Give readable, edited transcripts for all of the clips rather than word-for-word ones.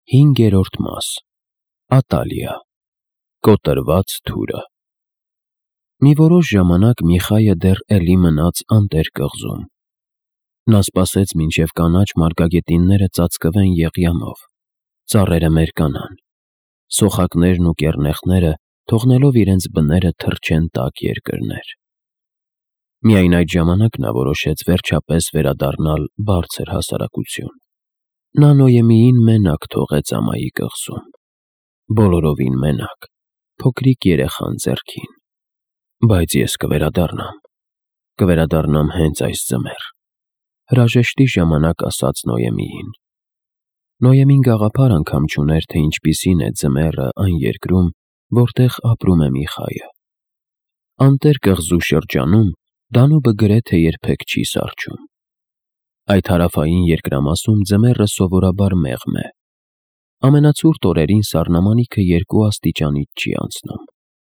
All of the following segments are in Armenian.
5-րդ մաս Ատալիա Կոտրված թուրը Մի որոշ ժամանակ Միխայը դեռ էլի մնաց անտեր կղզում։ Նա սպասեց, մինչև կանաչ մարգագետինները ծածկվեն եղյամով, ծառերը մերկանան, սոխակներն ու կեռնեխները թողնելով իրենց բները թռչեն տաք երկրներ։ Միայն այդ ժամանակ նա որոշեց վերջապես վերադառնալ բարձր հասարակություն։ Նա Նոյեմիին մենակ թողեց ամայի կղզում, բոլորովին մենակ, փոքրիկ երեխան ձեռքին։ Բայց ես կվերադառնամ հենց այս ձմեռ, հրաժեշտի ժամանակ ասաց Նոյեմիին։ Նոյեմին գաղափար անգամ չուներ, թե ինչպիսին է ձմեռը այն երկրում, որտեղ ապրում է Միխայը։ Անտեր կղզու շրջանում Դանուբը գրեթե երբեք չի սառչում։ Այդ հարավային երկրամասում ձմեռը սովորաբար մեղմ է։ Ամենացուրտ օրերին սառնամանիքը 2 աստիճանից չի անցնում։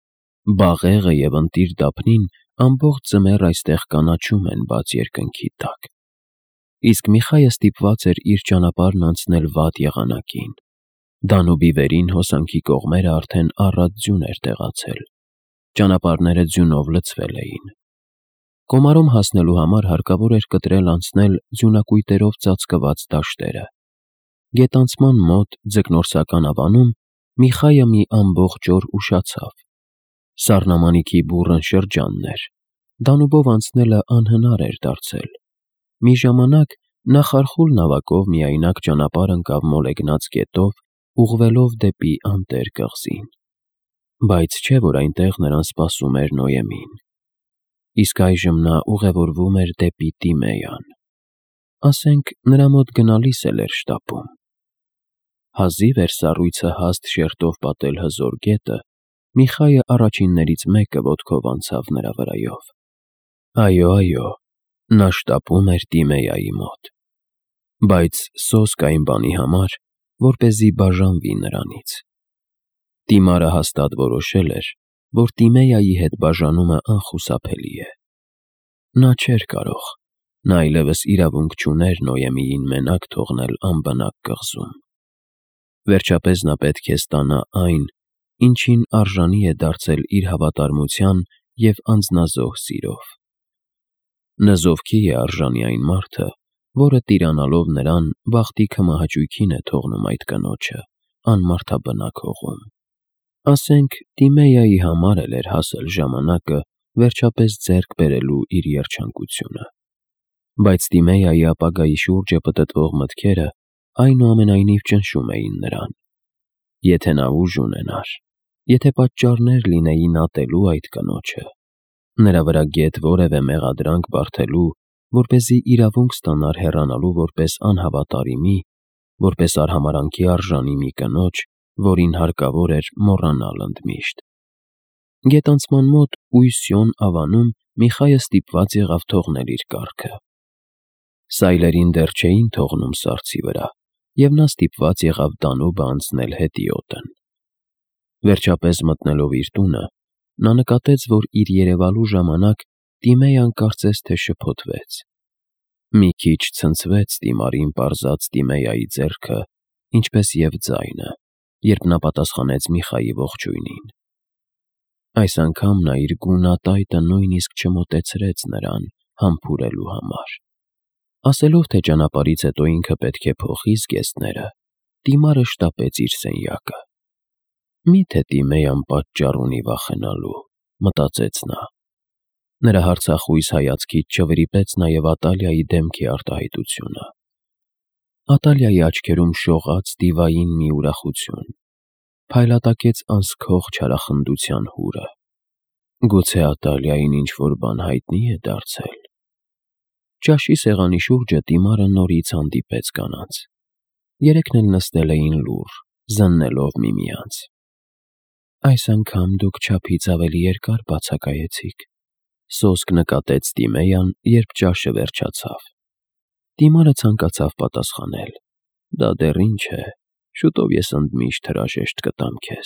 Բաղեղը և ընտիր դափնին ամբողջ ձմեռ այստեղ կանաչում են բաց երկնքի տակ։ Իսկ Միխայը ստիպված էր իր ճանապարհն անցնել վատ եղանակին։ Դանուբի վերին հոսանքի կողմերը արդեն առատ ձյուն էր տեղացել։ Ճանապարհները ձյունով լցվել էին։ Կոմարում հասնելու համար հարկավոր էր կտրել անցնել ձյունակույտերով ծածկված դաշտերը։ Գետանցման մոտ ձկնորսական ավանում Միխայը մի ամբողջ օր ուշացավ։ Սառնամանիքի բուռն շրջանն էր։ Դանուբով անցնելը անհնար էր դարձել։ Մի ժամանակ նա խարխուլ նավակով միայնակ ճանապարհ ընկավ մոլեգնած գետով, ուղղվելով դեպի անտեր կղզին։ Բայց չէ՞ որ այնտեղ նրան սպասում էր Նոյեմին։ Իսկ այժմ նա ուղևորվում էր դեպի Տիմեյան։ Ասենք նրա մոտ գնալիս էլ էր շտապում։ Հազիվ էր սառույցը հաստ շերտով պատել հզոր գետը, Միխայը առաջիններից մեկը ոտքով անցավ նրա վրայով։ Այո, նա շտապում էր Տիմեյայի մոտ։ Բայց սոսկ այն բանի համար, որպեսզի բաժանվի նրանից։ Տիմարը հաստատ որոշել էր, որ Տիմեյայի հետ բաժանումը անխուսափելի է։ Նա չէր կարող, նա այլևս իրավունք չուներ Նոյեմիին մենակ թողնել անբնակ կղզում։ Վերջապես նա պետք է ստանա այն, ինչին արժանի է դարձել իր հավատարմության և անձնազոհ սիրով։ Նզովքի է արժանի այն մարդը, որը տիրանալով նրան բախտի քմահաճույքին է թողնում այդ կնոջը անմարդաբնակ հողում։ Ասենք Տիմեյայի համար էլ էր հասել ժամանակը վերջապես ձեռք բերելու իր երջանկությունը։ Բայց Տիմեյայի ապագայի շուրջը պտտվող մտքերը այնուամենայնիվ ճնշում էին նրան։ Եթե նա ուժ ունենար, եթե պատճառներ լինեին ատելու այդ կնոջը, նրա վրա գեթ որևէ մեղադրանք բարդելու, որպեսզի իրավունք ստանար հեռանալու որպես անհավատարիմի, որպես արհամարհանքի արժանի մի կնոջ, որին հարկավոր էր մոռանալ ընդմիշտ։ Գետանցման մոտ Ույսյոն ավանում Միխայը ստիպված եղավ թողնել իր կառքը։ Սայլերին դեռ չէին թողնում սառցի վրա, և նա ստիպված եղավ Դանուբը անցնել հետիոտն։ Վերջապես մտնելով իր տունը, նա նկատեց, որ իր երևալու ժամանակ Տիմեյան կարծես թե շփոթվեց։ Մի քիչ ցնցվեց Տիմարին պարզած Տիմեյայի ձեռքը, ինչպես և ձայնը, երբ նա պատասխանեց Միխայի ողջույնին։ Այս անգամ նա իր գունատայտը նույնիսկ չմոտեցրեց նրան համբուրելու համար։ Ասելով, թե ճանապարհից հետո ինքը պետք է փոխի զգեստները, Տիմարը շտապեց իր սենյակը։ Մի՞թե Տիմեյան պատճառ ունի վախենալու, մտածեց նա։ Նրա հարցախույս հայացքից չվրիպեց նաև Ատալիայի դեմքի արտահայտությունը։ Ատալիայի աչքերում շողաց դիվային մի ուրախություն, փայլատակեց անսքող չարախնդության հուրը։ Գուցե Ատալիային ինչ-որ բան հայտնի է դարձել։ Ճաշի սեղանի շուրջը Տիմարը նորից հանդիպեց կանանց։ Երեքն էլ նստել էին լուռ, զննելով միմյանց։ Այս անգամ դուք չափից ավելի երկար բացակայեցիք, սոսկ նկատեց Տիմեյան, երբ ճաշը վերջացավ։ Տիմարը ցանկացավ պատասխանել. դա դեռ ինչ է, շուտով ես ընդմիշտ հրաժեշտ կտամ քեզ։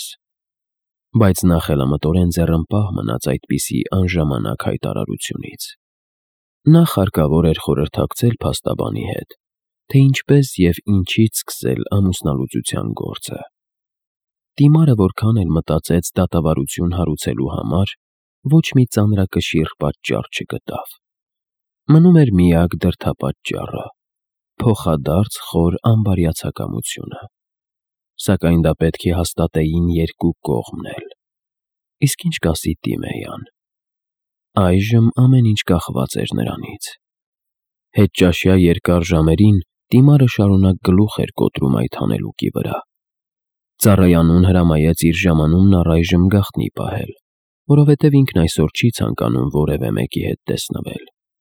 Բայց նա խելամտորեն ձեռնպահ մնաց այդպիսի անժամանակ հայտարարությունից։ Նախ հարկավոր էր խորհրդակցել փաստաբանի հետ, թե ինչպես և ինչից սկսել ամուսնալուծության գործը։ Դիմարը որքան էլ մտածեց դատավարություն հարուցելու համար, ոչ մի ծանրակշիռ պատճառ չգտավ։ Մնում էր միակ դրդապատճառը՝ փոխադարձ խոր անբարյացակամությունը։ Սակայն դա պետք է հաստատեին երկու կողմն էլ։ Իսկ ինչ կասի Տիմեյան։ Այժմ ամեն ինչ կախված էր նրանից։ Հետճաշյա երկար ժամերին Տիմարը շարունակ գլուխ էր կոտրում այդ հանելուկի վրա։ Ծառայանուն հրամայեց իր ժամանումն առայժմ գաղտնի պահել, որովհետև ինքն այսօր չի ցանկանում որևէ մեկի հետ տեսնվել։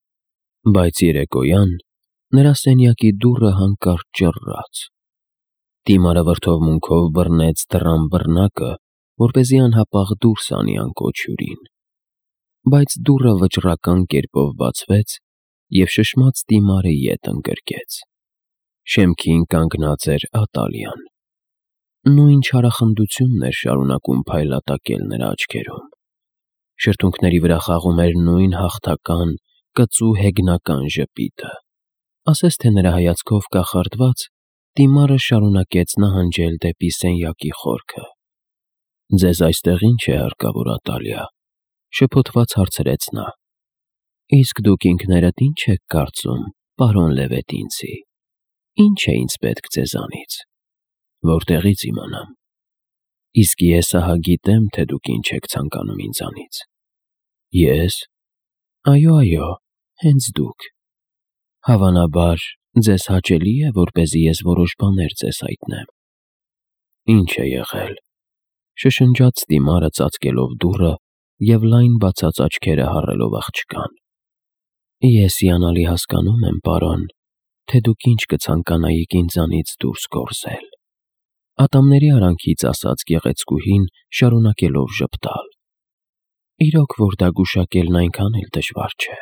Բայց երեկոյան նրա սենյակի դուռը հանկարծ ճռռաց։ Տիմարը վրդովմունքով բռնեց դռան բռնակը, որպեսզի անհապաղ դուրս անի անկոչ հյուրին։ Բայց դուռը վճռական կերպով բացվեց, և շշմած Տիմարը ետ ընկրկեց։ Շեմքին կանգնած էր Ատալիան։ Նույն չարախնդությունն էր շարունակում փայլատակել նրա աչքերում։ Շրթունքների վրա խաղում էր նույն հաղթական, կծու հեգնական ժպիտը։ Ասես թե նրա հայացքով կախարդված, Տիմարը շարունակեց նահանջել դեպի սենյակի խորքը։ «Ձեզ այստեղ ի՞նչ է հարկավոր, Ատալիա», շփոթված հարցրեց նա։ «Իսկ դուք ինքներդ ի՞նչ եք կարծում, պարոն Լևետինցի, ի՞նչ է ինձ պետք ձեզանից»։ «Որտեղից իմանամ։ Իսկ ես ահա գիտեմ, թե դուք ինչ եք ցանկանում ինձանից»։ «Ես»։ «Այո, հենց դուք։ Հավանաբար, ձեզ հաճելի է, որպեսզի ես որոշ բաներ ձեզ հայտնեմ»։ «Ինչ է եղել», շշնջաց Տիմարը ծածկելով դուռը և լայն բացած աչքերը հառելով աղջկան։ «Ես հիանալի հասկանում եմ, պարոն, թե դուք ինչ կցանկանայիք ինձանից դուրս գործել», ատամների արանքից ասաց գեղեցկուհին, շարունակելով ժպտալ։ «Իրոք որ դա գուշակելն այնքան էլ դժվար չէ։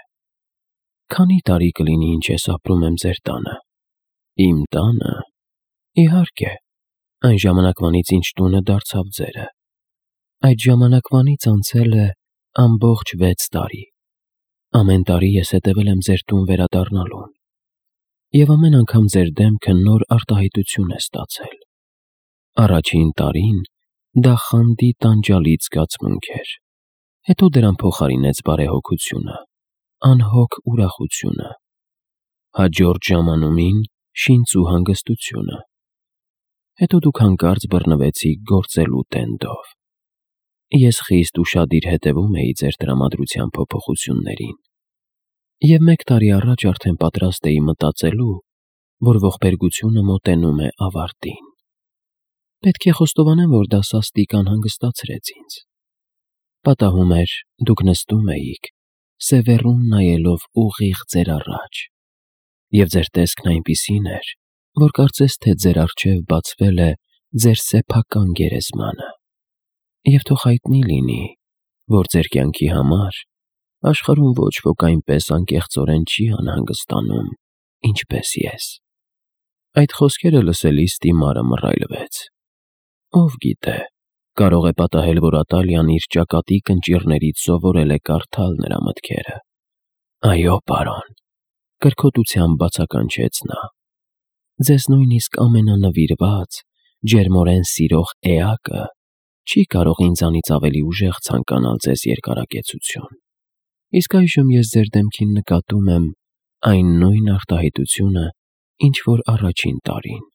Քանի տարի կլինի, ինչ ես ապրում եմ ձեր տանը։ Իմ տանը։ Իհարկե, այն ժամանակվանից, ինչ տունը դարձավ ձերը։ Այդ ժամանակվանից անցել է ամբողջ 6 տարի։ Ամեն տարի ես հետևել եմ ձեր տուն վերադառնալուն։ Եվ ամեն անգամ ձեր դեմքը նոր արտահայտություն է ստացել։ Առաջին տարին դա խանդի տանջալից զգացմունք էր, հետո դրան փոխարինեց բարեհոգությունը, անհոգ ուրախությունը, հաջորդ ժամանումին շինծ ու հանգստությունը։ Հետո դուք հանկարծ բռնվեցիք գործելու տենդով։ Ես խիստ ուշադիր հետևում էի ձեր տրամադրության փոփոխություններին։ Եվ 1 տարի առաջ արդեն պատրաստ էի մտածելու, որ ողբերգությունը մոտենում է ավարտին։ Պետք է խոստովանեմ, որ դա սաստիկ անհանգստացրեց ինձ։ Պատահում էր, դուք նստում էիք, սևեռուն նայելով ուղիղ ձեր առաջ, և ձեր տեսքն այնպիսին էր, որ կարծես թե ձեր առջև բացվել է ձեր սեփական գերեզմանը։ Եվ թող հայտնի լինի, որ ձեր կյանքի համար աշխարհում ոչ ոք այնպես անկեղծորեն չի անհանգստանում, ինչպես ես։ Այդ խոսքերը լսելիս Տիմարը մռայլվեց։ Ով գիտե, կարող է պատահել, որ Ատալիան իր ճակատի կնճիռներից սովորել է կարդալ նրա մտքերը։ Այո, պարոն, կրքոտությամբ բացականչեց նա։ Ձեզ նույնիսկ ամենանվիրված, ջերմորեն սիրող էակը չի կարող ինձանից ավելի ուժեղ ցանկանալ ձեզ երկարակեցություն։ Իսկ այժմ ես ձեր դեմքին նկատում եմ այն նույն արտահայտությունը, ինչ որ առաջին տարին։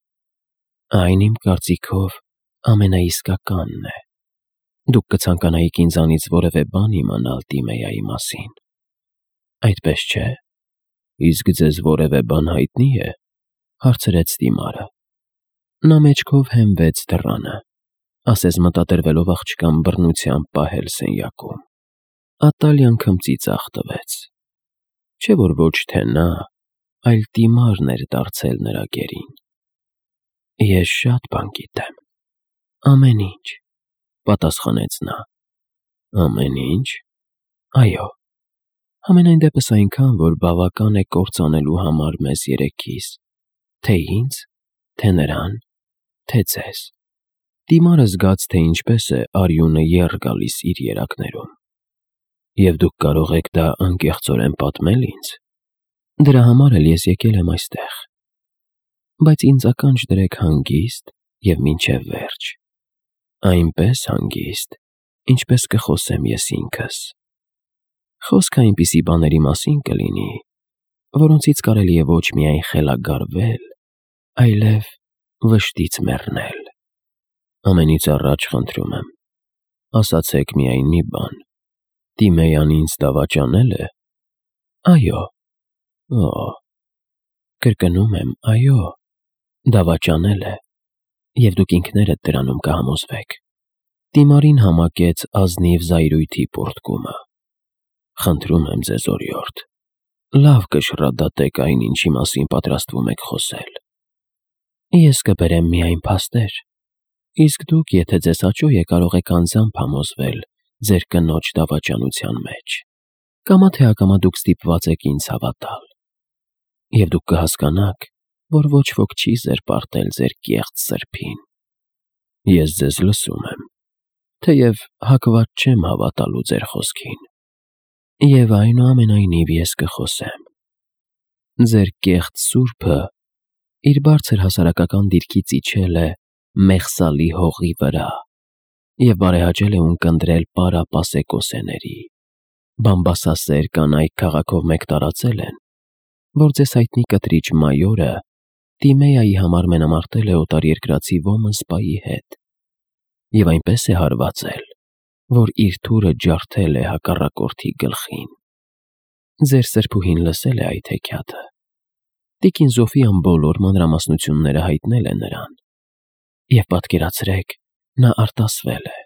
Այն իմ կարծիքով ամենաիսկականն է։ Դուք կցանկանայիք ինձանից որևէ բան իմանալ Տիմեյայի մասին։ Այդպես չէ։ Իսկ ձեզ որևէ բան հայտնի է, հարցրեց Տիմարը։ Նա մեջքով հենվեց դռանը, ասես մտադրվելով աղջկան բռնությամբ պահել սենյակում։ Ատալիան քմծիծաղ տվեց։ Չէ որ ոչ թե նա, այլ Տիմարն էր դարձել նրա գերին։ Ես շատ բան գիտեմ։ Ամեն ինչ, պատասխանեց նա։ Ամեն ինչ։ Այո։ Համենայն դեպս այնքան, որ բավական է կործանելու համար մեզ երեքիս, թե ինձ, թե նրան, թե ձեզ։ Տիմարը զգաց, թե ինչպես է արյունը եռ գալիս իր երակներում։ Եվ դուք կարող եք դա անկեղծորեն պատմել ինձ։ Դրա համար էլ ես եկել եմ այստեղ։ բայց ինձ ականջ դրեք հանգիստ և մինչև վերջ, այնպես հանգիստ, ինչպես կխոսեմ ես ինքս։ Խոսքը այնպիսի բաների մասին կլինի, որոնցից կարելի է ոչ միայն խելագարվել, այլև վշտից մեռնել։ Ամենից առաջ խնդրում եմ, ասացեք միայն մի բան. Տիմեյան ինձ դավաճանել է։ Այո։ Կրկնում եմ, այո, դավաճանել է, և դուք ինքներդ դրանում կհամոզվեք։ Տիմարին համակեց ազնիվ զայրույթի պոռթկումը։ Խնդրում եմ ձեզ օրիորդ, լավ կշռադատեք այն, ինչի մասին պատրաստվում եք խոսել։ Ես կբերեմ միայն փաստեր, իսկ դուք, եթե ձեզ հաճո է, կարող եք անձամբ համոզվել ձեր կնոջ դավաճանության մեջ, կամա թե ակամա դուք ստիպված եք ինձ հավատալ, և դուք կհասկանաք, որ ոչ ոք չի զերպարտել ձեր կեղծ սրբին։ Ես ձեզ լսում եմ, թեև հակված չեմ հավատալու ձեր խոսքին, և այնուամենայնիվ ես կխոսեմ։ Ձեր կեղծ սուրբը իր բարձր հասարակական դիրքից իջել է Մեղսալի հողի վրա և բարեհաճել է ունկնդրել պարապասեկոսեների, բամբասասեր կանայք քաղաքով մեկ տարածել են, որ ձեզ հայտնի կտրիչ մայորը Տիմեայի համար մենամարտել է օտարերկրացի ոմն սպայի հետ և այնպես է հարվածել, որ իր թուրը ջարդել է հակառակորդի գլխին։ Ձեր սրբուհին լսել է այդ հեքիաթը։ Տիկին Զոֆիան բոլոր մանրամասնությունները հայտնել է նրան, և պատկերացրեք, նա արտասվել է։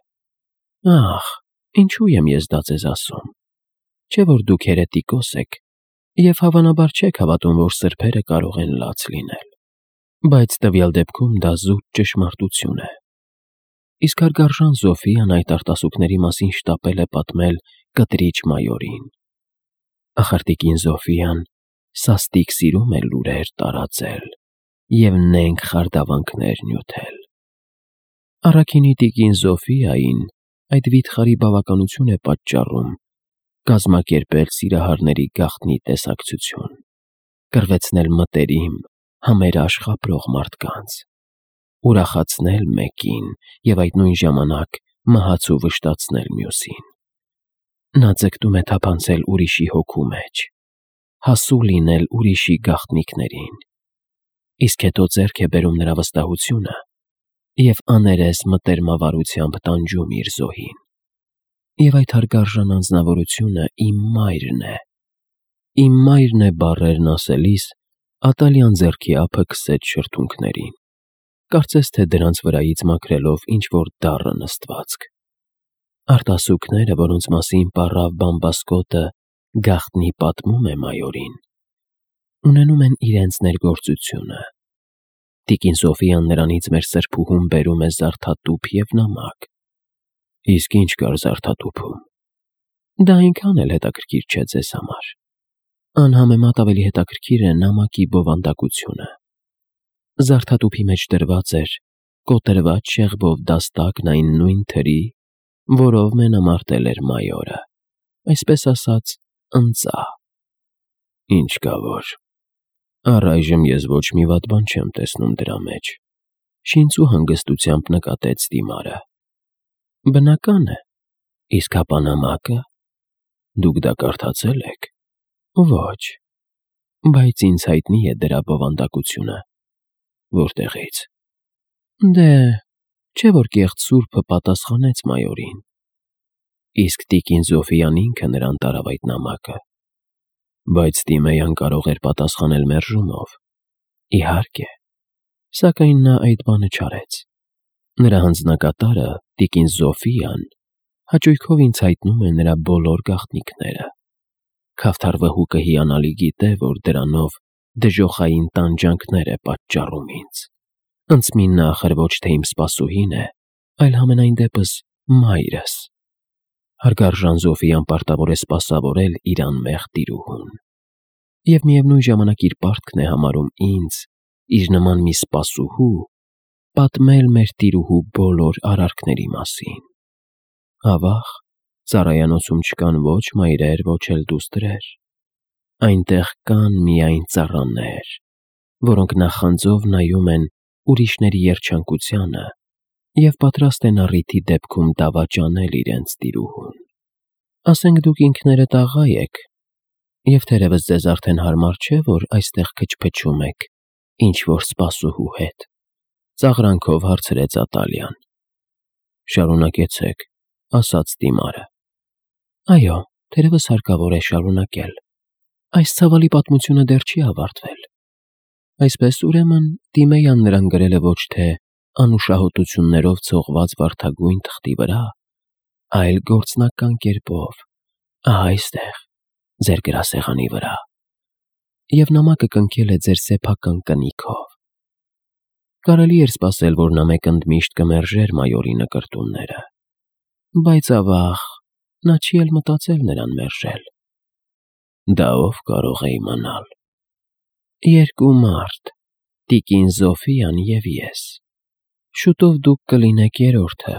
Ախ, ինչու եմ ես դա ձեզ ասում, չէ՞ որ դուք հերետիկոս եք և հավանաբար չեք հավատում, որ սրբերը կարող են լաց լինել, բայց տվյալ դեպքում դա զուտ ճշմարտություն է։ Իսկ հարգարժան Զոֆիան այդ արտասուքների մասին շտապել է պատմել կտրիչ մայորին։ Ախր տիկին Զոֆիան սաստիկ սիրում է լուրեր տարածել և նենգ խարդավանքներ նյութել։ Առաքինի տիկին Զոֆիային այդ վիթխարի բավականություն է պատճառում կազմակերպել սիրահարների գաղտնի տեսակցություն, կռվեցնել մտերիմ, համերաշխ ապրող մարդկանց, ուրախացնել մեկին և այդ նույն ժամանակ մահացու վշտացնել մյուսին։ Նա ձգտում է թափանցել ուրիշի հոգու մեջ, հասու լինել ուրիշի գաղտնիքներին, իսկ հետո ձեռք է բերում նրա վստահությունը և աներես մտերմավարությամբ տանջում իր զոհին։ Եվ այդ հարգարժան անձնավորությունը իմ մայրն է։ Իմ մայրն է բառերն ասելիս Ատալյան ձեռքի ափը քսեց շրթունքներին, կարծես թե դրանց վրայից մաքրելով ինչ-որ դառը նստվածք։ Արտասուքները, որոնց մասին պառավ բամբասկոտը գաղտնի պատմում է մայորին, ունենում են իրենց ներգործությունը։ Տիկին Զոֆիան նրանից մեր սրբուհուն բերում է զարդատուփ և նամակ։ Իսկ ինչ կար զարդատուփում։ Դա այնքան էլ հետաքրքիր չէ ձեզ համար։ Անհամեմատ ավելի հետաքրքիր է նամակի բովանդակությունը։ Զարդատուփի մեջ դրված էր կոտրված շեղբով դաստակն այն նույն թրի, որով մենամարտել էր մայորը, այսպես ասած, ընծա։ Ինչ կա որ։ Առայժմ ես ոչ մի վատ բան չեմ տեսնում դրա մեջ, շինծու հանգստությամբ նկատեց Տիմարը։ Բնական է, իսկ հապա նամակը։ Դուք դա կարդացել եք։ Ոչ, բայց ինձ հայտնի է դրա բովանդակությունը։ Որտեղից։ Դե, չէ՞ որ կեղծ սուրբը պատասխանեց մայորին։ Իսկ տիկին Զոֆիան ինքը նրան տարավ այդ նամակը։ Բայց Տիմեյան կարող էր պատասխանել մերժումով։ Իհարկե, սակայն նա այդ բանը չարեց։ Նրա հանձնակատարը, տիկին Զոֆիան, հաճույքով ինձ հայտնում է նրա բոլոր գաղտնիքները։ Քավթարվհուկը հիանալի գիտե, որ դրանով դժոխային տանջանքներ է պատճառում ինձ։ Ընծմինն ախր ոչ թե իմ սպասուհին է, այլ համենայն դեպս մայրս։ Հարգարժան Զոֆիան պարտավոր է սպասավորել իր անմեղ տիրուհուն։ Եվ միևնույն ժամանակ իր պարտքն է համարում ինձ, իր նման մի սպասուհու, պատմել մեր տիրուհու բոլոր արարքների մասին։ Ավաղ, ծառայանոցում չկան ոչ մայրեր, ոչ էլ դուստրեր։ Այնտեղ կան միայն ծառաներ, որոնք նախանձով նայում են ուրիշների երջանկությանը և պատրաստ են առիթի դեպքում դավաճանել իրենց տիրուհուն։ Ասենք դուք ինքներդ աղա եք, և թերևս ձեզ արդեն հարմար չէ, որ այստեղ քչփչում եք ինչ-որ սպասուհու հետ, ծաղրանքով հարցրեց Ատալյան։ Շարունակեցեք, ասաց Տիմարը։ Այո, թերևս հարկավոր է շարունակել։ Այս ցավալի պատմությունը դեռ չի ավարտվել։ Այսպես ուրեմն Տիմեյան նրան գրել է ոչ թե անուշահոտություններով ցողված վարդագույն թղթի վրա, այլ գործնական կերպով, ահա այստեղ, ձեր գրասեղանի վրա, և նամակը կնքել է ձեր սեփական կնիքով։ Կարելի էր սպասել, որ նա մեկ ընդմիշտ կմերժեր մայորի նկրտումները, բայց ավաղ, նա չի էլ մտածել նրան մերժել։ Դա ով կարող է իմանալ։ Երկու մարդ, տիկին Զոֆիան և ես։ Շուտով դուք կլինեք երրորդը։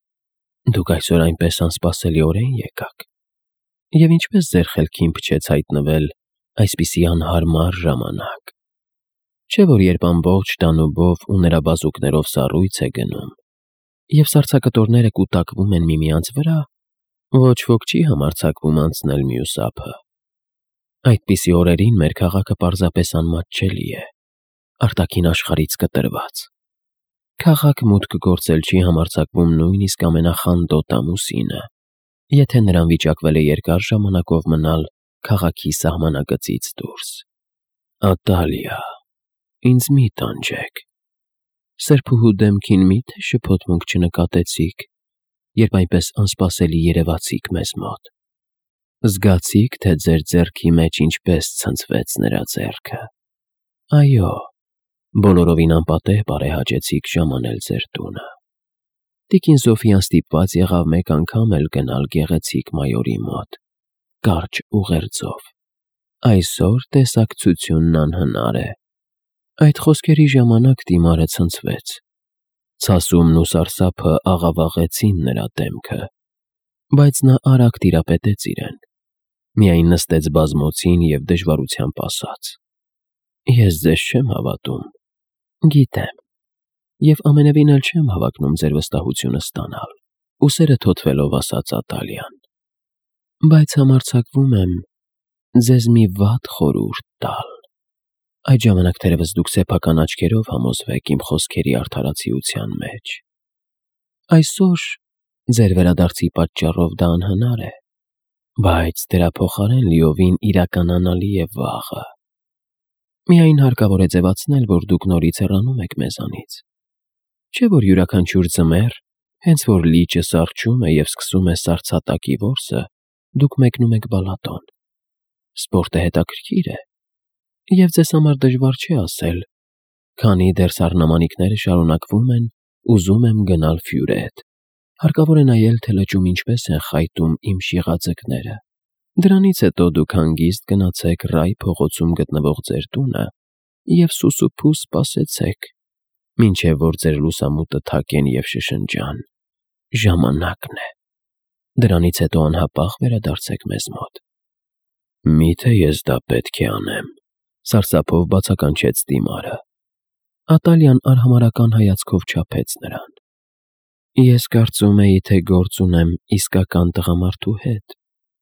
Դուք այսօր այնպես անսպասելիորեն եկաք։ Եվ ինչպես ձեր խելքին փչեց հայտնվել այսպիսի անհարմար ժամանակ։ Չէ՞ որ երբ ամբողջ Դանուբով ու նրա բազուկներով սառույց է գնում, և սառցակտորները կուտակվում են միմյանց վրա, ոչ ոք չի համարձակվում անցնել մյուս ափը։ Այդպիսի օրերին մեր քաղաքը պարզապես անմատչելի է, արտաքին աշխարհից կտրված։ Քաղաք մուտք գործել չի համարձակվում նույնիսկ ամենախանդոտ ամուսինը, եթե նրան վիճակվել է երկար ժամանակով մնալ քաղաքի սահմանագծից դուրս։ Ատալիա, ինձ մի տանջեք։ Սրբուհու դեմքին մի՞թե շփոթմունք չնկատեցիք, երբ այնպես անսպասելի երևացիք մեզ մոտ։ Զգացի՞ք, թե ձեր ձեռքի մեջ ինչպես ցնցվեց նրա ձեռքը։ Այո, բոլորովին անպատեհ բարեհաճեցիք ժամանել ձեր տունը։ Տիկին Զոֆիան ստիպված եղավ մեկ անգամ էլ գնալ գեղեցիկ մայորի մոտ, կարճ ուղերձով։ Այսօր տեսակցությունն անհնար է։ Այդ խոսքերի ժամանակ Տիմարը ցնցվեց։ Ցասումն ու սարսափը աղավաղեցին նրա դեմքը, բայց նա արագ տիրապետեց իրեն, միայն նստեց բազմոցին և դժվարությամբ ասաց. Ես ձեզ չեմ հավատում։ Գիտեմ, և ամենևին էլ չեմ հավակնում ձեր վստահությունը ստանալ, ուսերը թոթվելով ասաց Ատալյան, բայց համարձակվում եմ ձեզ մի վատ խորհուրդ տալ։ Այդ ժամանակ թերևս դուք սեփական աչքերով համոզվեք իմ խոսքերի արդարացիության մեջ։ Այսօր ձեր վերադարձի պատճառով դա անհնար է, բայց դրա փոխարեն լիովին իրականանալի է վաղը։ Միայն հարկավոր է ձևացնել, որ դուք նորից հեռանում եք մեզանից։ Չէ՞ որ յուրաքանչյուր ձմեռ, հենց որ լիճը սառչում է և սկսում է սառցատակի որսը, դուք մեկնում եք բալատոն։ Սպորտը հետաքրքիր է, և ձեզ համար դժվար չէ ասել, քանի դեռ սառնամանիքները շարունակվում են, ուզում եմ գնալ Ֆյուրետ։ Հարկավոր է նայել, թե լճում ինչպես են խայտում իմ շիղաձկները։ Դրանից հետո դուք հանգիստ գնացեք Ռայ փողոցում գտնվող ձեր տունը և սուսուփուս սպասեցեք, մինչև որ ձեր լուսամուտը թակեն և շշնջան. ժամանակն է։ Դրանից հետո անհապաղ վերադարձեք մեզ մոտ։ Միթե ես դա պետք է անեմ, սարսափով բացականչեց Տիմարը։ Ատալյան արհամարհական հայացքով չափեց նրան։ Ես կարծում էի, թե գործ ունեմ իսկական տղամարդու հետ,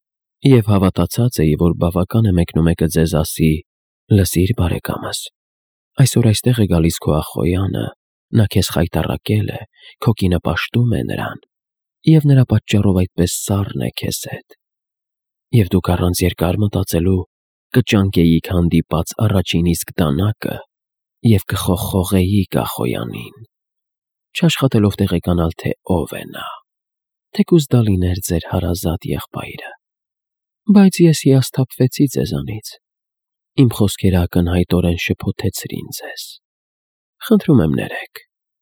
և հավատացած էի, որ բավական է մեկնումեկը ձեզ ասի. լսիր, բարեկամս, այսօր այստեղ է գալիս քո ախոյանը, նա քեզ խայտառակել է, քո կինը պաշտում է նրան, և նրա պատճառով այդպես սառն է քեզ հետ։ Եվ դուք առանց երկար մտածելու կճանկեիք հանդիպած առաջին իսկ դանակը և կխողխողեիք ախոյանին, չաշխատելով տեղեկանալ, թե ով է նա, թեկուզ դա լիներ ձեր հարազատ եղբայրը։ Բայց ես հիասթափվեցի ձեզանից, իմ խոսքերը ակնհայտորեն շփոթեցրին ձեզ։ Խնդրում եմ ներեք։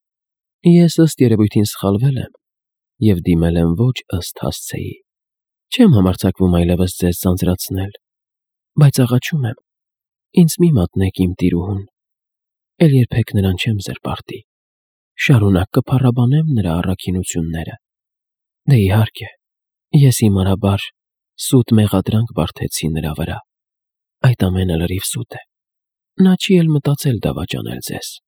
Ես ըստ երևույթին սխալվել եմ և դիմել եմ ոչ ըստ հասցեի։ Չեմ համարձակվում այլևս ձեզ ձանձրացնել, բայց աղաչում եմ, ինձ մի մատնեք իմ տիրուհուն, էլ երբեք նրան չեմ զրպարտի։ Շարունակ կփառաբանեմ նրա առաքինությունները։ Դե իհարկե, ես հիմարաբար սուտ մեղադրանք բարդեցի նրա վրա։ Այդ ամենը լրիվ սուտ է։ Նա չի էլ մտածել դավաճանել ձեզ։